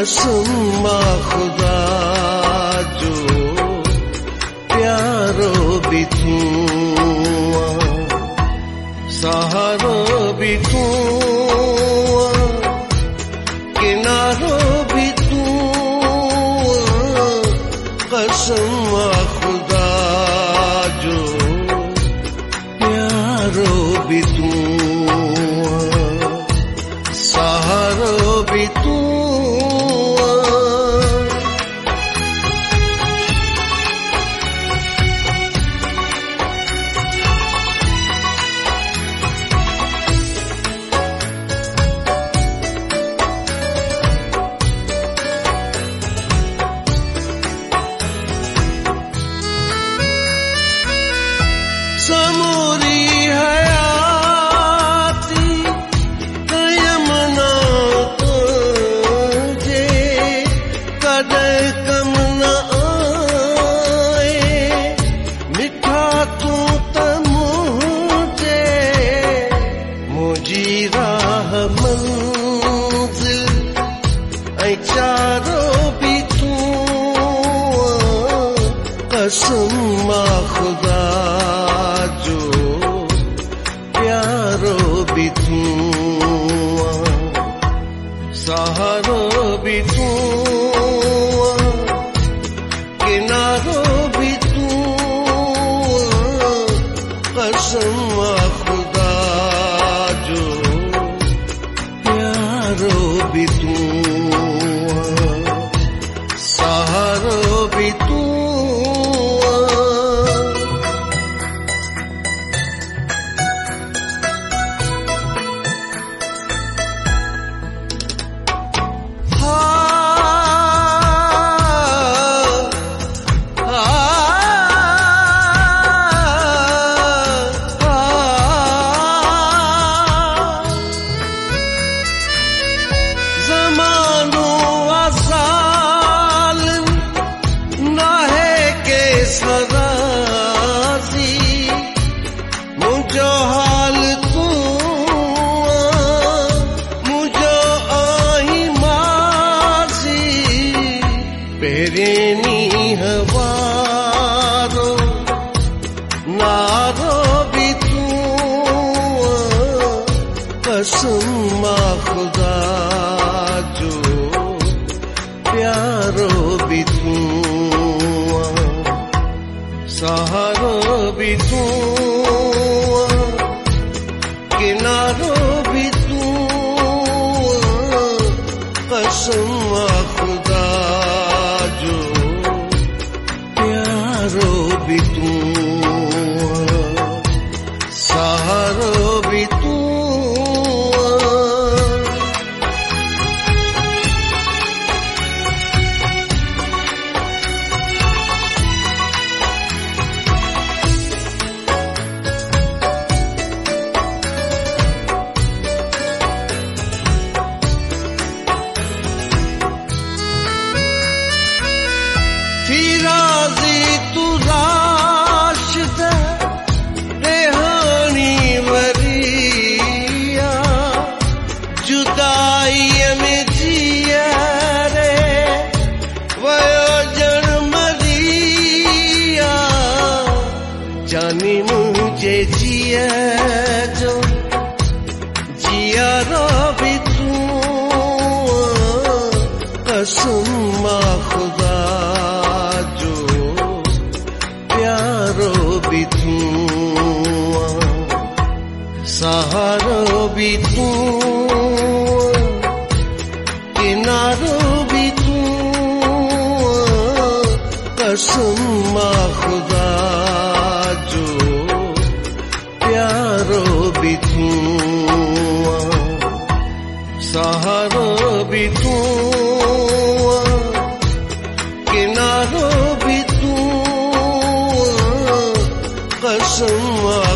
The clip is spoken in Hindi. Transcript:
कसम खुदा जो प्यारो भी तू सहारो भी तू किनारो भी तू कसम खुदा जो प्यारो भी तू सहारो भी तू समूरी हयाती कयमना तुझे कदे कम न आए मिठा तू तमुझे मुझी राह मंजिल ऐ चारो भी तू कसम खुदा जो प्यारो भी तू सहारो भी तू किनारो भी तू कसम खुदा जो प्यारो भी तू सहारो भी तू मुझो हाल तू मुझो आई मासी पेरेनी हवारो नारो भी तू कसम खुदा जो प्यारो भी तू सहारो भी तू किनारो भी तू कसम खुदा जो प्यारो भी तू सहारो भी तू राज़ी तू राशिद रेहानी वरिया जुदाई में जिया रे वयो जन मरिया जानी मुझे जिया जो जिया रो भी तू कसम खुदा प्यारो भी तू सहारो भी तू किनारो भी तू कसम खुदा जो प्यारो भी तू सहारो भी तू किनारो भी तू कसम